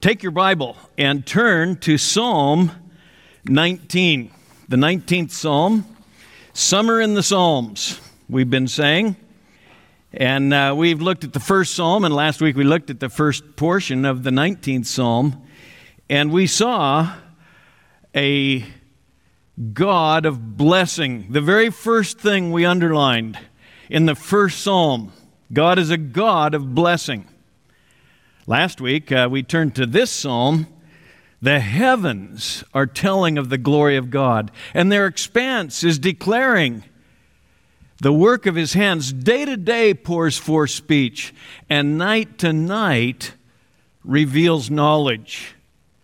Take your Bible and turn to Psalm 19, the 19th Psalm, Summer in the Psalms, we've been saying. And we've looked at the first Psalm, and last week we looked at the first portion of the 19th Psalm, and we saw a God of blessing. The very first thing we underlined in the first Psalm, God is a God of blessing. Last week, we turned to this psalm. The heavens are telling of the glory of God, and their expanse is declaring the work of His hands. Day to day pours forth speech, and night to night reveals knowledge.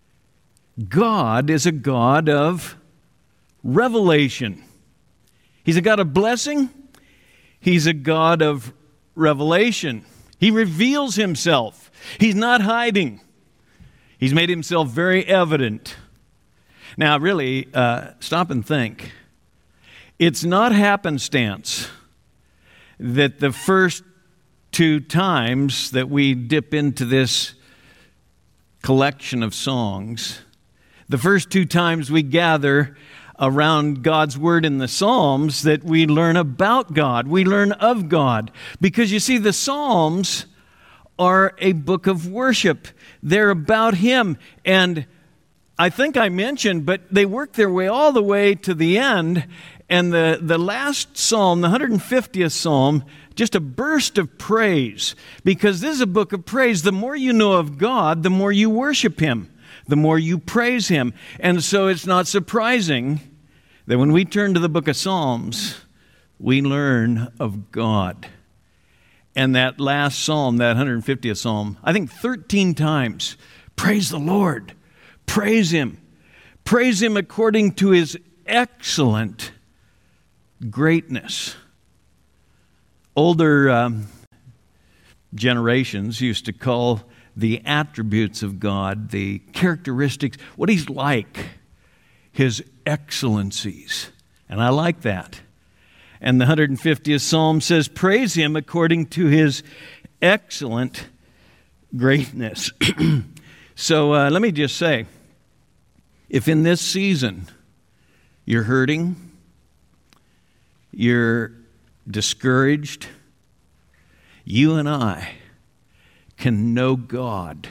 God is a God of revelation. He's a God of blessing. He's a God of revelation. He reveals Himself. He's not hiding. He's made Himself very evident. Now, really, stop and think. It's not happenstance that the first two times that we dip into this collection of songs, the first two times we gather around God's Word in the Psalms, that we learn about God, we learn of God. Because you see, the Psalms are a book of worship. They're about Him. And I think I mentioned, but they work their way all the way to the end. And the last psalm, the 150th psalm, just a burst of praise. Because this is a book of praise. The more you know of God, the more you worship Him, the more you praise Him. And so it's not surprising that when we turn to the book of Psalms, we learn of God. And that last psalm, that 150th psalm, I think 13 times, praise the Lord, praise Him according to His excellent greatness. Older generations used to call the attributes of God, the characteristics, what He's like, His excellencies. And I like that. And the 150th Psalm says, praise Him according to His excellent greatness. So let me just say, if in this season you're hurting, you're discouraged, you and I can know God.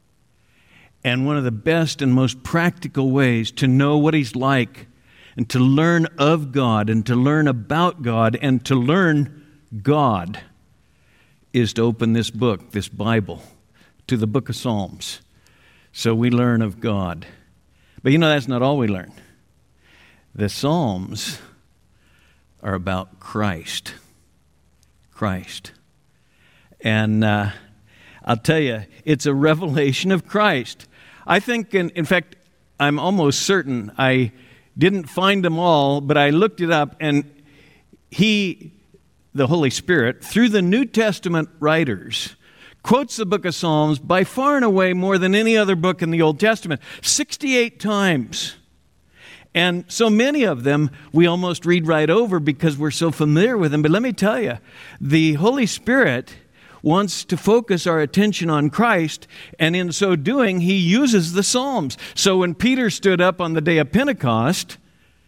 And one of the best and most practical ways to know what He's like, and to learn of God, and to learn about God, and to learn God, is to open this book, this Bible, to the book of Psalms. So we learn of God. But you know, that's not all we learn. The Psalms are about Christ. Christ. And I'll tell you, it's a revelation of Christ. I think, in fact, I'm almost certain I didn't find them all, but I looked it up, and He, the Holy Spirit, through the New Testament writers, quotes the book of Psalms by far and away more than any other book in the Old Testament, 68 times. And so many of them we almost read right over because we're so familiar with them. But let me tell you, the Holy Spirit wants to focus our attention on Christ, and in so doing, He uses the Psalms. So when Peter stood up on the day of Pentecost,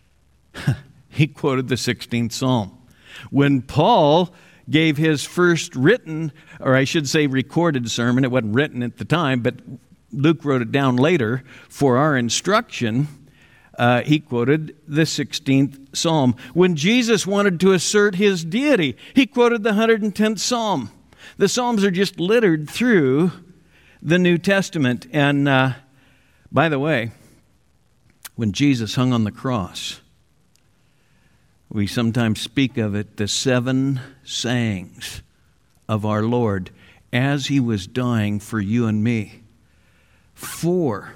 he quoted the 16th Psalm. When Paul gave his first written, or I should say recorded sermon, it wasn't written at the time, but Luke wrote it down later for our instruction, he quoted the 16th Psalm. When Jesus wanted to assert His deity, He quoted the 110th Psalm. The Psalms are just littered through the New Testament. And by the way, when Jesus hung on the cross, we sometimes speak of it, the 7 sayings of our Lord as He was dying for you and me. 4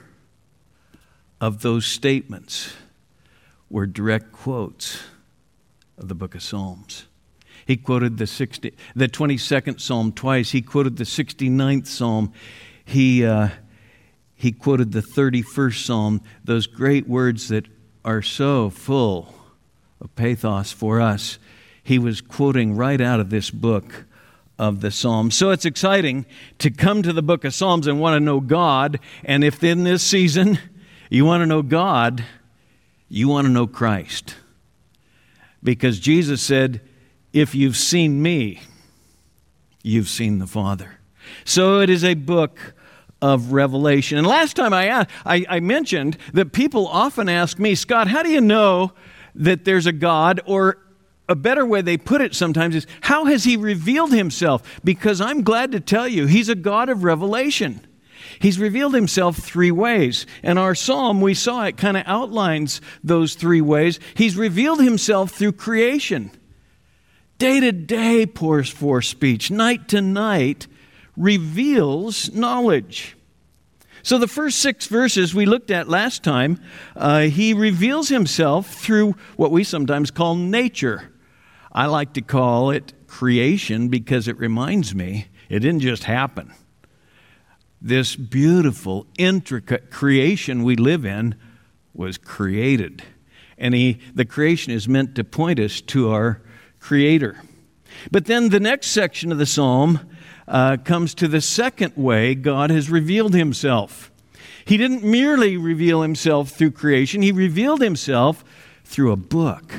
of those statements were direct quotes of the book of Psalms. He quoted the 22nd Psalm twice. He quoted the 69th Psalm. He quoted the 31st Psalm, those great words that are so full of pathos for us. He was quoting right out of this book of the Psalms. So it's exciting to come to the book of Psalms and want to know God. And if in this season you want to know God, you want to know Christ. Because Jesus said, if you've seen me, you've seen the Father. So it is a book of revelation. And last time I mentioned that people often ask me, Scott, how do you know that there's a God? Or a better way they put it sometimes is, how has he revealed himself? Because I'm glad to tell you, he's a God of revelation. He's revealed himself three ways. And our psalm, we saw it kind of outlines those three ways. He's revealed himself through creation. Day to day pours forth speech. Night to night reveals knowledge. So the first 6 verses we looked at last time, he reveals himself through what we sometimes call nature. I like to call it creation because it reminds me it didn't just happen. This beautiful, intricate creation we live in was created. And the creation is meant to point us to our Creator. But then the next section of the psalm comes to the second way God has revealed himself. He didn't merely reveal himself through creation. He revealed himself through a book.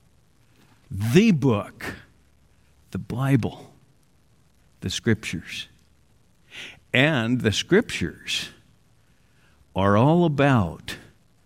The book. The Bible. The Scriptures. And the Scriptures are all about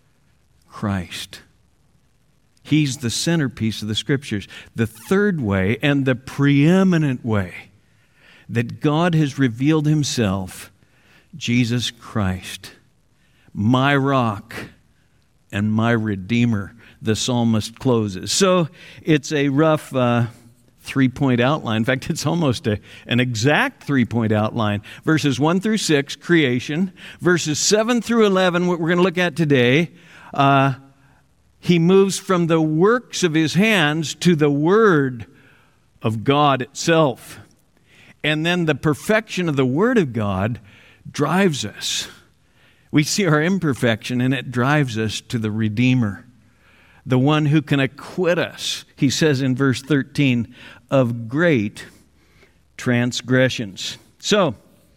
Christ. He's the centerpiece of the Scriptures. The third way and the preeminent way that God has revealed himself, Jesus Christ, my rock and my Redeemer, the psalmist closes. So it's a rough 3-point outline. In fact, it's almost an exact 3-point outline. Verses 1 through 6, creation. Verses 7 through 11, what we're going to look at today, he moves from the works of his hands to the Word of God itself. And then the perfection of the Word of God drives us. We see our imperfection, and it drives us to the Redeemer, the one who can acquit us, he says in verse 13, of great transgressions. So,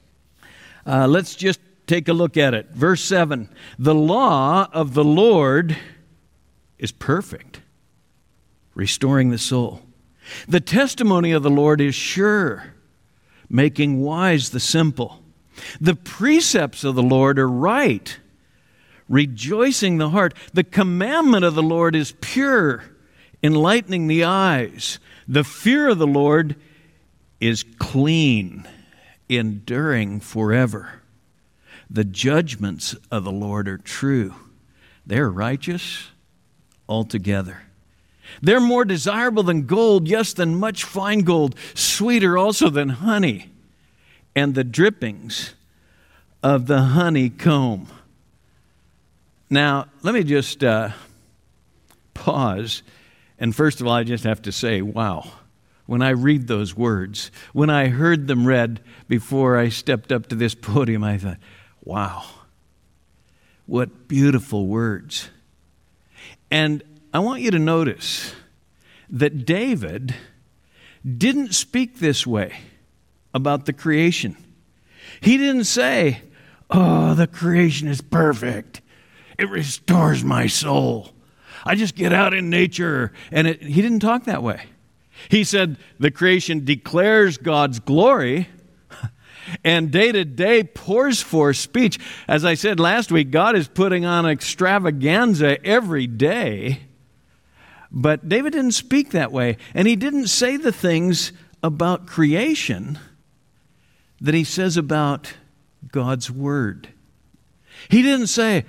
let's just take a look at it. Verse 7, the law of the Lord is perfect, restoring the soul. The testimony of the Lord is sure, making wise the simple. The precepts of the Lord are right, rejoicing the heart. The commandment of the Lord is pure, enlightening the eyes. The fear of the Lord is clean, enduring forever. The judgments of the Lord are true. They're righteous altogether. They're more desirable than gold, yes, than much fine gold, sweeter also than honey, and the drippings of the honeycomb. Now, let me just pause, and first of all, I just have to say, wow. When I read those words, when I heard them read before I stepped up to this podium, I thought, wow, what beautiful words. And I want you to notice that David didn't speak this way about the creation. He didn't say, oh, the creation is perfect. It restores my soul. I just get out in nature. And he didn't talk that way. He said the creation declares God's glory and day to day pours forth speech. As I said last week, God is putting on extravaganza every day. But David didn't speak that way. And he didn't say the things about creation that he says about God's Word. He didn't say,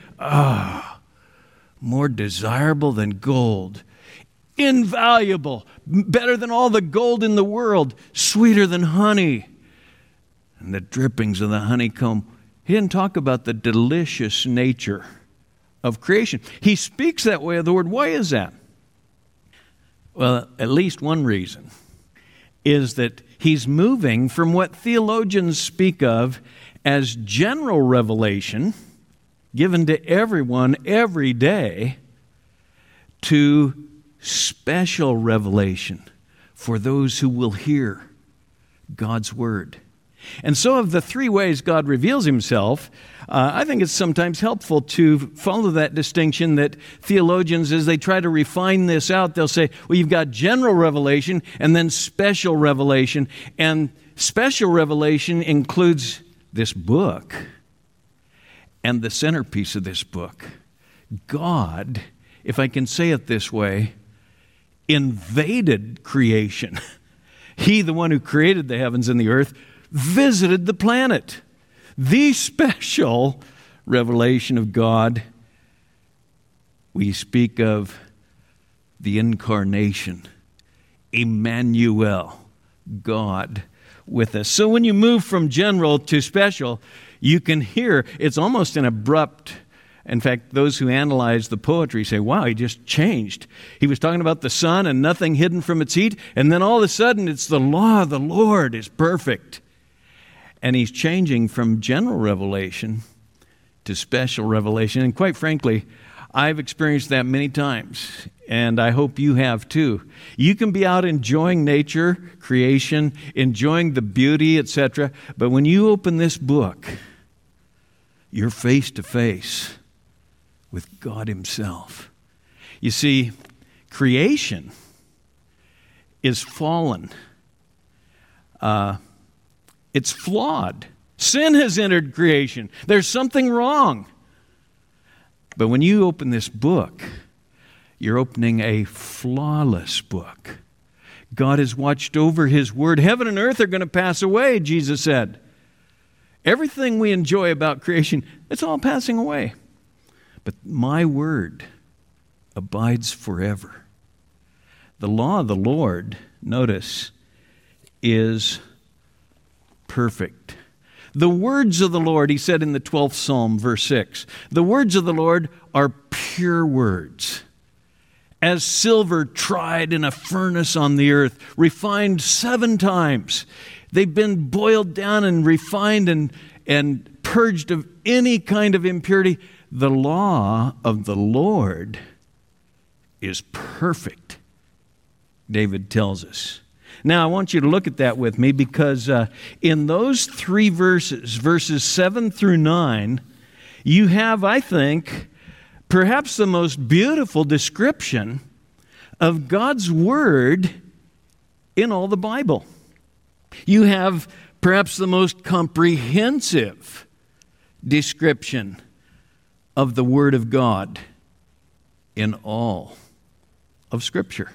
more desirable than gold, invaluable, better than all the gold in the world, sweeter than honey, and the drippings of the honeycomb. He didn't talk about the delicious nature of creation. He speaks that way of the Word. Why is that? Well, at least one reason is that he's moving from what theologians speak of as general revelation, given to everyone every day, to special revelation for those who will hear. God's Word. And so of the three ways God reveals himself, I think it's sometimes helpful to follow that distinction that theologians, as they try to refine this out, they'll say, well, you've got general revelation and then special revelation. And special revelation includes this book and the centerpiece of this book. God, if I can say it this way, invaded creation. He, the one who created the heavens and the earth, visited the planet. The special revelation of God. We speak of the incarnation, Emmanuel, God with us. So when you move from general to special, you can hear it's almost an abrupt. In fact, those who analyze the poetry say, wow, he just changed. He was talking about the sun and nothing hidden from its heat, and then all of a sudden it's the law of the Lord is perfect. And he's changing from general revelation to special revelation. And quite frankly, I've experienced that many times, and I hope you have too. You can be out enjoying nature, creation, enjoying the beauty, etc. But when you open this book, you're face to face with God himself. You see, creation is fallen. It's flawed. Sin has entered creation. There's something wrong. But when you open this book, you're opening a flawless book. God has watched over his word. Heaven and earth are going to pass away, Jesus said. Everything we enjoy about creation, it's all passing away. But my word abides forever. The law of the Lord, notice, is perfect. The words of the Lord, he said in the 12th Psalm, verse 6, the words of the Lord are pure words, as silver tried in a furnace on the earth, refined 7 times. They've been boiled down and refined and purged of any kind of impurity. The law of the Lord is perfect, David tells us. Now, I want you to look at that with me because in those 3 verses, verses 7 through 9, you have, I think, perhaps the most beautiful description of God's Word in all the Bible. You have perhaps the most comprehensive description of the Word of God in all of Scripture.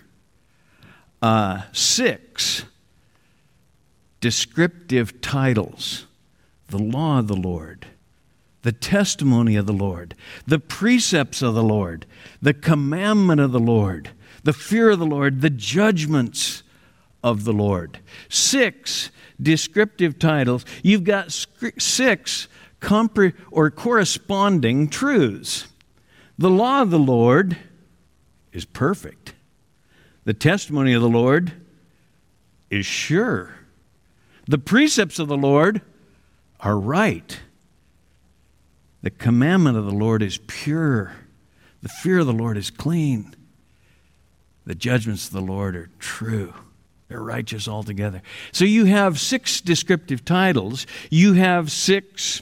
6 descriptive titles: the law of the Lord, the testimony of the Lord, the precepts of the Lord, the commandment of the Lord, the fear of the Lord, the judgments of the Lord. 6 descriptive titles. You've got 6 corresponding truths. The law of the Lord is perfect. The testimony of the Lord is sure. The precepts of the Lord are right. The commandment of the Lord is pure. The fear of the Lord is clean. The judgments of the Lord are true. They're righteous altogether. So you have 6 descriptive titles. You have 6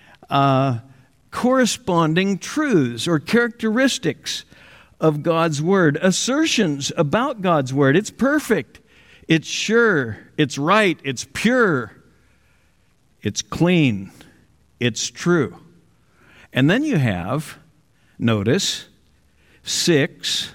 corresponding truths or characteristics of God's Word, assertions about God's Word. It's perfect, it's sure, it's right, it's pure, it's clean, it's true. And then you have, notice, 6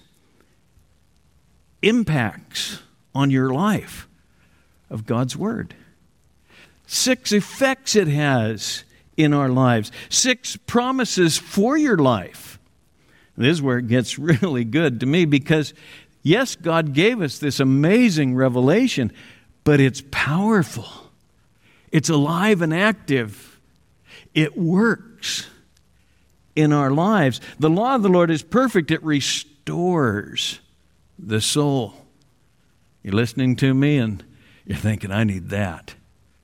impacts on your life of God's Word. 6 effects it has in our lives. 6 promises for your life. This is where it gets really good to me because, yes, God gave us this amazing revelation, but it's powerful. It's alive and active. It works in our lives. The law of the Lord is perfect. It restores the soul. You're listening to me and you're thinking, I need that.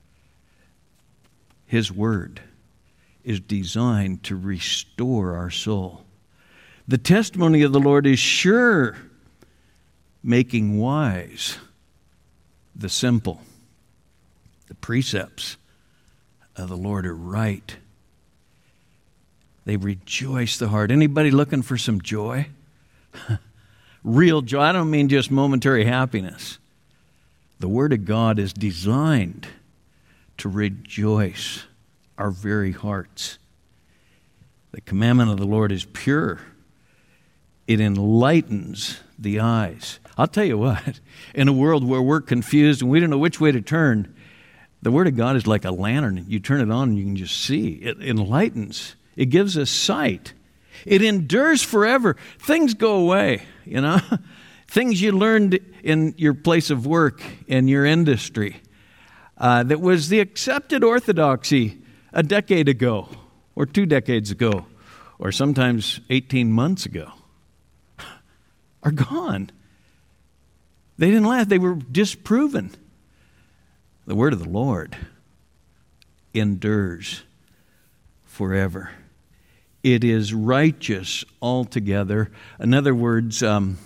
His Word is designed to restore our soul. The testimony of the Lord is sure, making wise the simple. precepts of the Lord are right. They rejoice the heart. Anybody looking for some joy? Real joy. I don't mean just momentary happiness. The Word of God is designed to rejoice our very hearts. The commandment of the Lord is pure. It enlightens the eyes. I'll tell you what, in a world where we're confused and we don't know which way to turn, the Word of God is like a lantern. You turn it on and you can just see. It enlightens. It gives us sight. It endures forever. Things go away, you know. Things you learned in your place of work, in your industry, that was the accepted orthodoxy a decade ago, or 2 decades ago, or sometimes 18 months ago, are gone. They didn't last. They were disproven. The word of the Lord endures forever. It is righteous altogether. In other words,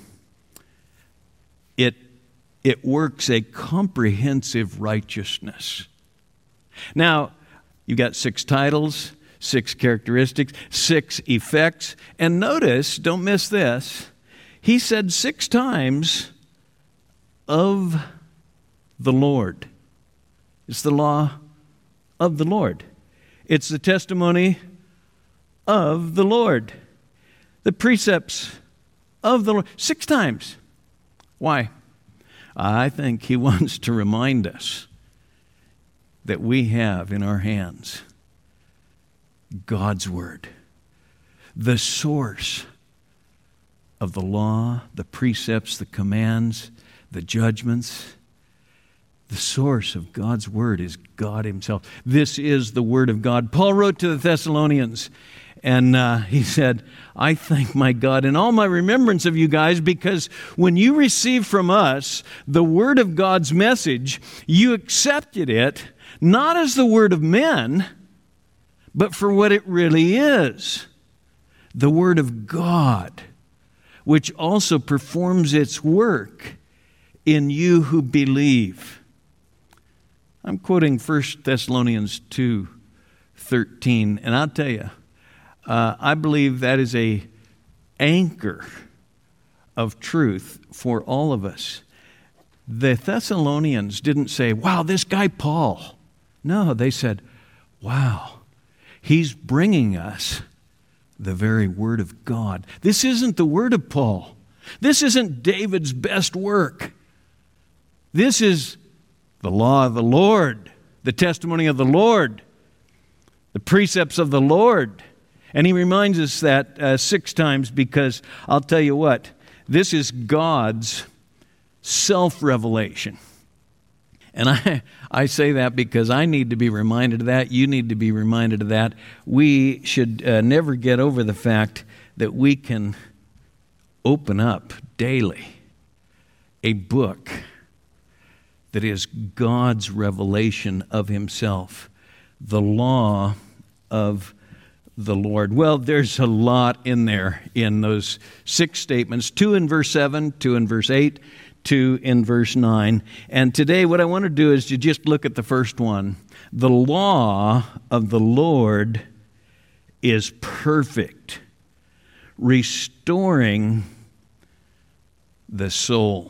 it works a comprehensive righteousness. Now, you've got 6 titles, 6 characteristics, 6 effects. And notice, don't miss this, he said 6 times, of the Lord. It's the law of the Lord. It's the testimony of the Lord. The precepts of the Lord. 6 times. Why? I think he wants to remind us that we have in our hands God's Word, the source of the law, the precepts, the commands, the judgments. The source of God's Word is God Himself. This is the Word of God. Paul wrote to the Thessalonians, and he said, I thank my God in all my remembrance of you guys, because when you received from us the Word of God's message, you accepted it not as the word of men, but for what it really is, the Word of God, which also performs its work in you who believe. I'm quoting 1 Thessalonians 2:13, and I'll tell you, I believe that is an anchor of truth for all of us. The Thessalonians didn't say, wow, this guy Paul. No, they said, wow, he's bringing us the very Word of God. This isn't the word of Paul. This isn't David's best work. This is the law of the Lord, the testimony of the Lord, the precepts of the Lord. And he reminds us that 6 times because I'll tell you what, this is God's self-revelation. And I say that because I need to be reminded of that. You need to be reminded of that. We should never get over the fact that we can open up daily a book that is God's revelation of Himself, the law of the Lord. Well, there's a lot in there in those 6 statements, 2 in verse 7, 2 in verse 8, 2 in verse 9. And today what I want to do is to just look at the first one. The law of the Lord is perfect, restoring the soul.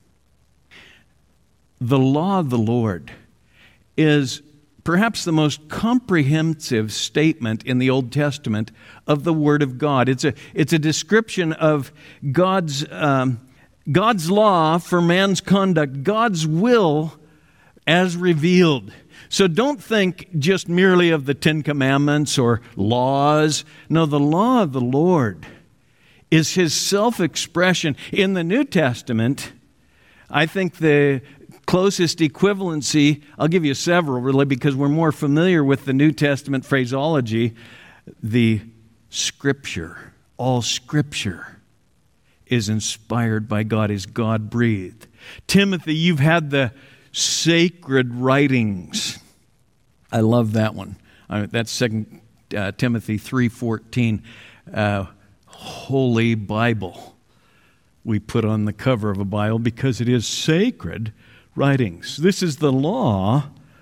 The law of the Lord is perhaps the most comprehensive statement in the Old Testament of the Word of God. It's a description of God's law for man's conduct, God's will as revealed. So don't think just merely of the 10 Commandments or laws. No, the law of the Lord is His self-expression. In the New Testament, I think the closest equivalency, I'll give you several really because we're more familiar with the New Testament phraseology, the Scripture. All Scripture is inspired by God, is God-breathed. Timothy, you've had the sacred writings. I love that one. That's 2 Timothy 3:14. Holy Bible. We put on the cover of a Bible because it is sacred writings. This is the law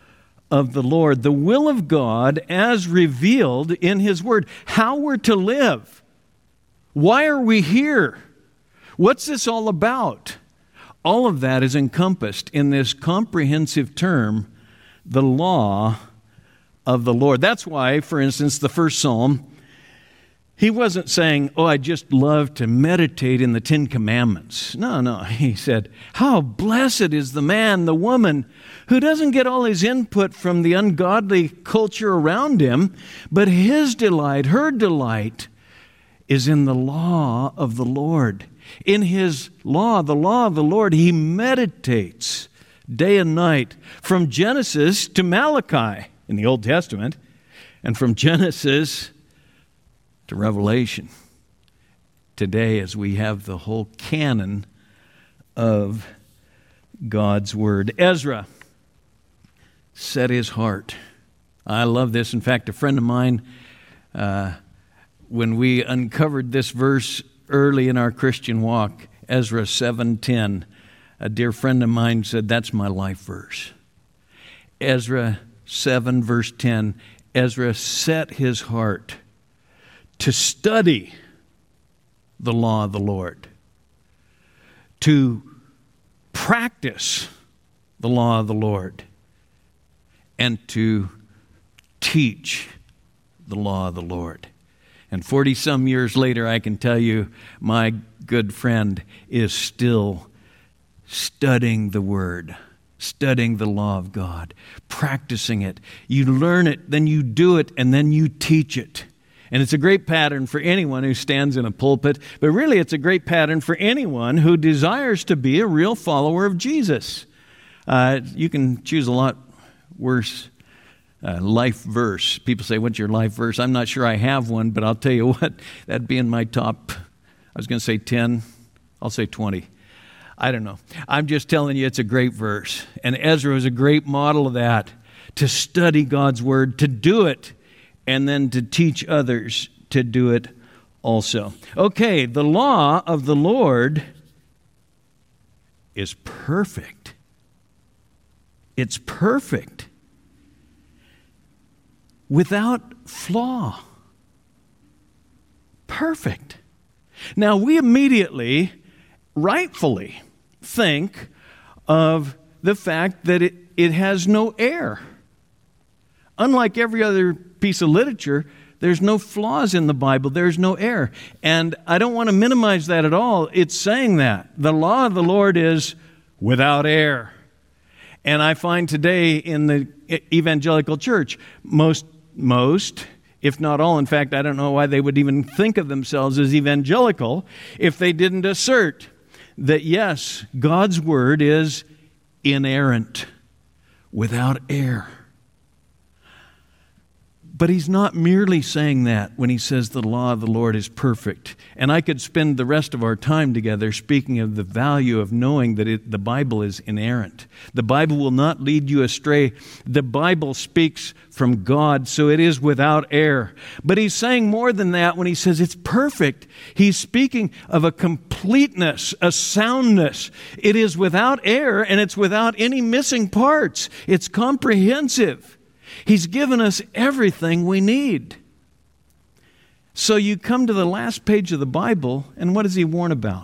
of the Lord, the will of God as revealed in His Word, how we're to live. Why are we here? What's this all about? All of that is encompassed in this comprehensive term, the law of the Lord. That's why, for instance, the first Psalm, he wasn't saying, oh, I just love to meditate in the Ten Commandments. No. He said, how blessed is the man, the woman, who doesn't get all his input from the ungodly culture around him, but his delight, her delight, is in the law of the Lord. In His law, the law of the Lord, he meditates day and night, from Genesis to Malachi in the Old Testament, and from Genesis to Revelation. Today, as we have the whole canon of God's Word. Ezra set his heart. I love this. In fact, a friend of mine, when we uncovered this verse early in our Christian walk, Ezra 7:10, a dear friend of mine said, that's my life verse. Ezra 7, verse 10, Ezra set his heart to study the law of the Lord, to practice the law of the Lord, and to teach the law of the Lord. And 40-some years later, I can tell you, my good friend is still studying the Word, studying the law of God, practicing it. You learn it, then you do it, and then you teach it. And it's a great pattern for anyone who stands in a pulpit, but really it's a great pattern for anyone who desires to be a real follower of Jesus. You can choose a lot worse life verse. People say, what's your life verse? I'm not sure I have one, but I'll tell you what, that'd be in my top, I was going to say 10, I'll say 20. I don't know. I'm just telling you it's a great verse. And Ezra is a great model of that, to study God's Word, to do it, and then to teach others to do it also. Okay, the law of the Lord is perfect. It's perfect. Without flaw. Perfect. Now, we immediately, rightfully, think of the fact that it has no error. Unlike every other piece of literature, there's no flaws in the Bible. There's no error. And I don't want to minimize that at all. It's saying that. The law of the Lord is without error. And I find today in the evangelical church, most, if not all, in fact, I don't know why they would even think of themselves as evangelical if they didn't assert that, yes, God's Word is inerrant, without error. But he's not merely saying that when he says the law of the Lord is perfect. And I could spend the rest of our time together speaking of the value of knowing that the Bible is inerrant. The Bible will not lead you astray. The Bible speaks from God, so it is without error. But he's saying more than that when he says it's perfect. He's speaking of a completeness, a soundness. It is without error, and it's without any missing parts. It's comprehensive. He's given us everything we need. So you come to the last page of the Bible, and what does he warn about?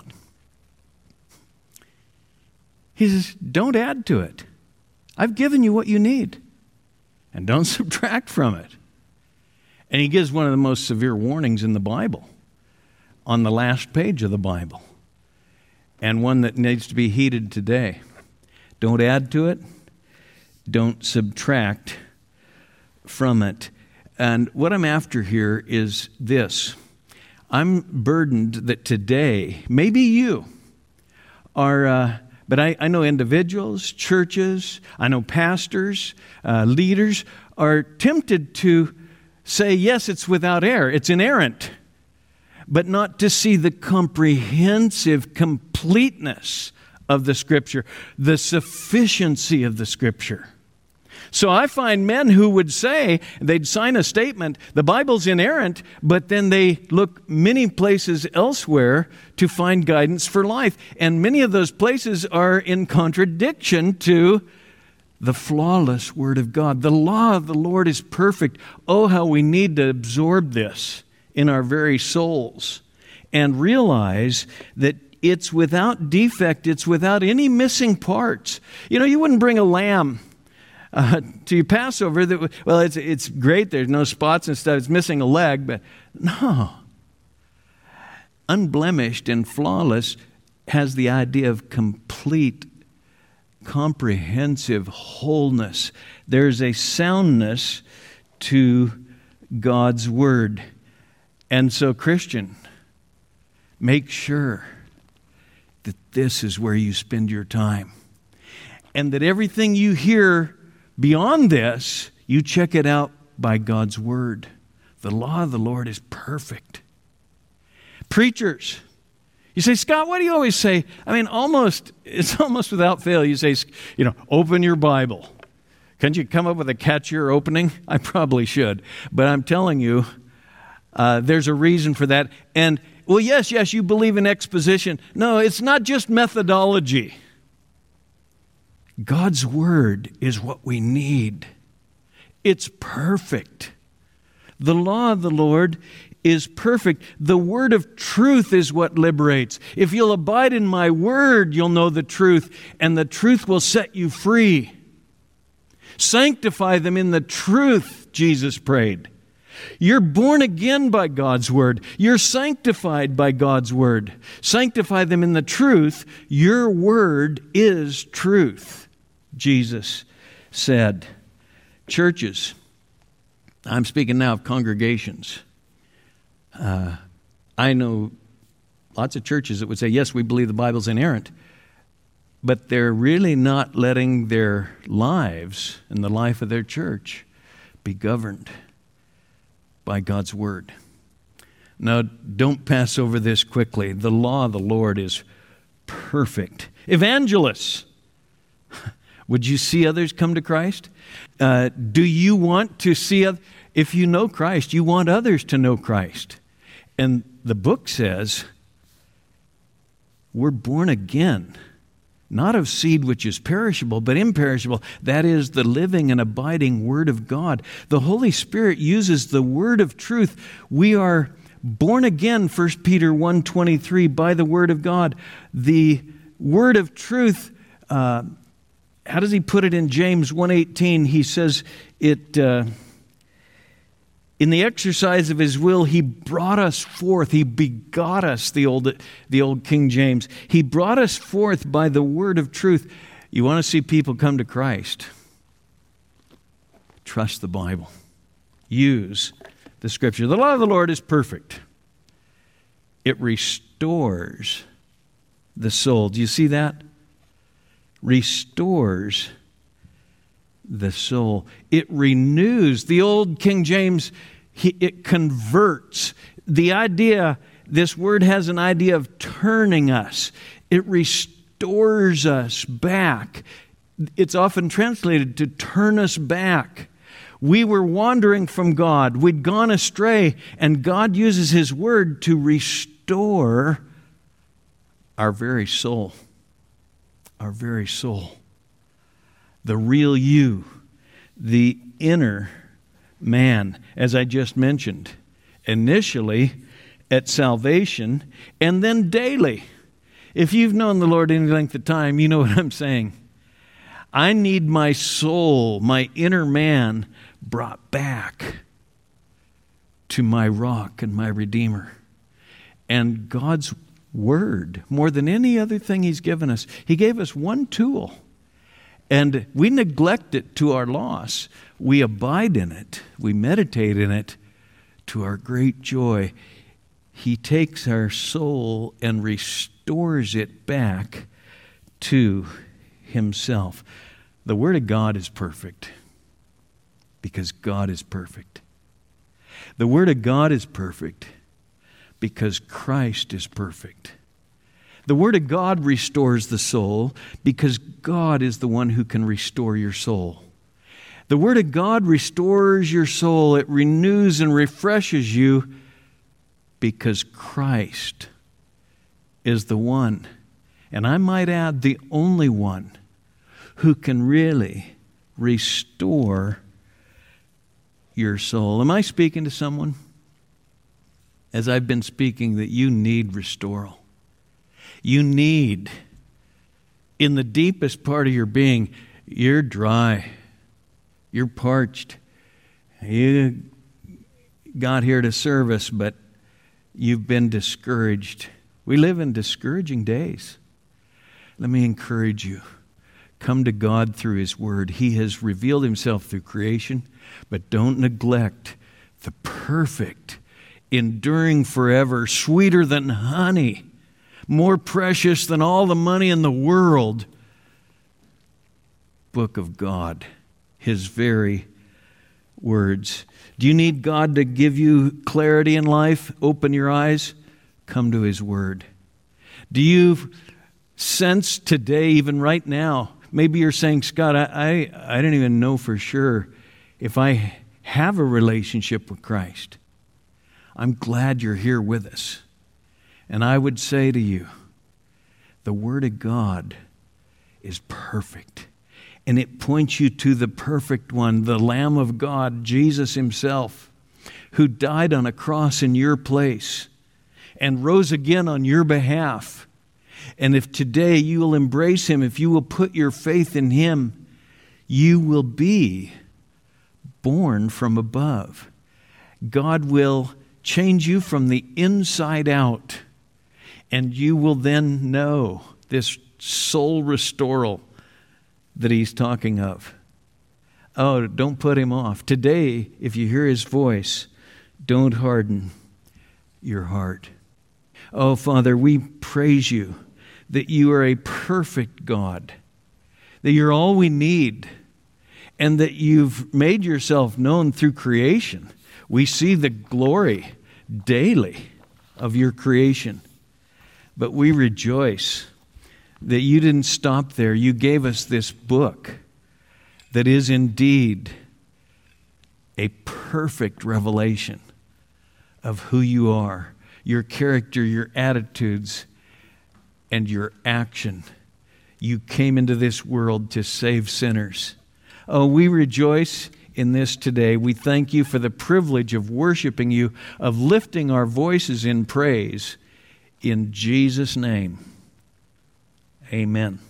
He says, don't add to it. I've given you what you need. And don't subtract from it. And he gives one of the most severe warnings in the Bible on the last page of the Bible. And one that needs to be heeded today. Don't add to it. Don't subtract from it. And what I'm after here is this. I'm burdened that today, maybe you are, but I know individuals, churches, I know pastors, leaders are tempted to say, yes, it's without error, it's inerrant, but not to see the comprehensive completeness of the Scripture, the sufficiency of the Scripture. So I find men who would say, they'd sign a statement, the Bible's inerrant, but then they look many places elsewhere to find guidance for life. And many of those places are in contradiction to the flawless Word of God. The law of the Lord is perfect. Oh, how we need to absorb this in our very souls and realize that it's without defect. It's without any missing parts. You know, you wouldn't bring a lamb to your Passover. Well, it's great. There's no spots and stuff. It's missing a leg, but no. Unblemished and flawless has the idea of complete, comprehensive wholeness. There's a soundness to God's Word. And so, Christian, make sure that this is where you spend your time. And that everything you hear beyond this, you check it out by God's Word. The law of the Lord is perfect. Preachers, you say, Scott, what do you always say? I mean, it's almost without fail. You say, open your Bible. Can't you come up with a catchier opening? I probably should. But I'm telling you, there's a reason for that. And, well, yes, you believe in exposition. No, it's not just methodology. God's Word is what we need. It's perfect. The law of the Lord is perfect. The word of truth is what liberates. If you'll abide in my word, you'll know the truth, and the truth will set you free. Sanctify them in the truth, Jesus prayed. You're born again by God's word. You're sanctified by God's word. Sanctify them in the truth. Your word is truth, Jesus said. Churches, I'm speaking now of congregations. I know lots of churches that would say, yes, we believe the Bible's inerrant, but they're really not letting their lives and the life of their church be governed by God's Word. Now, don't pass over this quickly. The law of the Lord is perfect. Evangelists, would you see others come to Christ? Do you want to see others? If you know Christ, you want others to know Christ. And the book says, we're born again, not of seed which is perishable, but imperishable. That is the living and abiding Word of God. The Holy Spirit uses the Word of truth. We are born again, 1 Peter 1:23, by the Word of God. The Word of truth, how does he put it in James 1:18? He says it... in the exercise of his will, he brought us forth. He begot us, the old King James. He brought us forth by the word of truth. You want to see people come to Christ? Trust the Bible. Use the Scripture. The law of the Lord is perfect. It restores the soul. Do you see that? Restores the soul. It renews. The old King James, it converts. The idea, this word has an idea of turning us. It restores us back. It's often translated to turn us back. We were wandering from God. We'd gone astray, and God uses His Word to restore our very soul. Our very soul. The real you, the inner man, as I just mentioned, initially at salvation and then daily. If you've known the Lord any length of time, you know what I'm saying. I need my soul, my inner man, brought back to my rock and my Redeemer. And God's Word, more than any other thing He's given us, He gave us one tool. And we neglect it to our loss. We abide in it. We meditate in it to our great joy. He takes our soul and restores it back to Himself. The Word of God is perfect because God is perfect. The Word of God is perfect because Christ is perfect. The Word of God restores the soul because God is the one who can restore your soul. The Word of God restores your soul. It renews and refreshes you because Christ is the one, and I might add the only one, who can really restore your soul. Am I speaking to someone? As I've been speaking, that you need restoral. You need, in the deepest part of your being, you're dry. You're parched. You got here to serve us, but you've been discouraged. We live in discouraging days. Let me encourage you. Come to God through His Word. He has revealed Himself through creation, but don't neglect the perfect, enduring forever, sweeter than honey, more precious than all the money in the world book of God, His very words. Do you need God to give you clarity in life? Open your eyes. Come to His Word. Do you sense today, even right now, maybe you're saying, Scott, I don't even know for sure if I have a relationship with Christ. I'm glad you're here with us. And I would say to you, the Word of God is perfect. And it points you to the perfect one, the Lamb of God, Jesus Himself, who died on a cross in your place and rose again on your behalf. And if today you will embrace Him, if you will put your faith in Him, you will be born from above. God will change you from the inside out, and you will then know this soul restoral that He's talking of. Oh, don't put Him off. Today, if you hear His voice, don't harden your heart. Oh, Father, we praise You that You are a perfect God, that You're all we need, and that You've made Yourself known through creation. We see the glory daily of Your creation, but we rejoice that You didn't stop there. You gave us this book that is indeed a perfect revelation of who You are, Your character, Your attitudes, and Your action. You came into this world to save sinners. Oh, we rejoice in this today. We thank You for the privilege of worshiping You, of lifting our voices in praise. In Jesus' name, amen.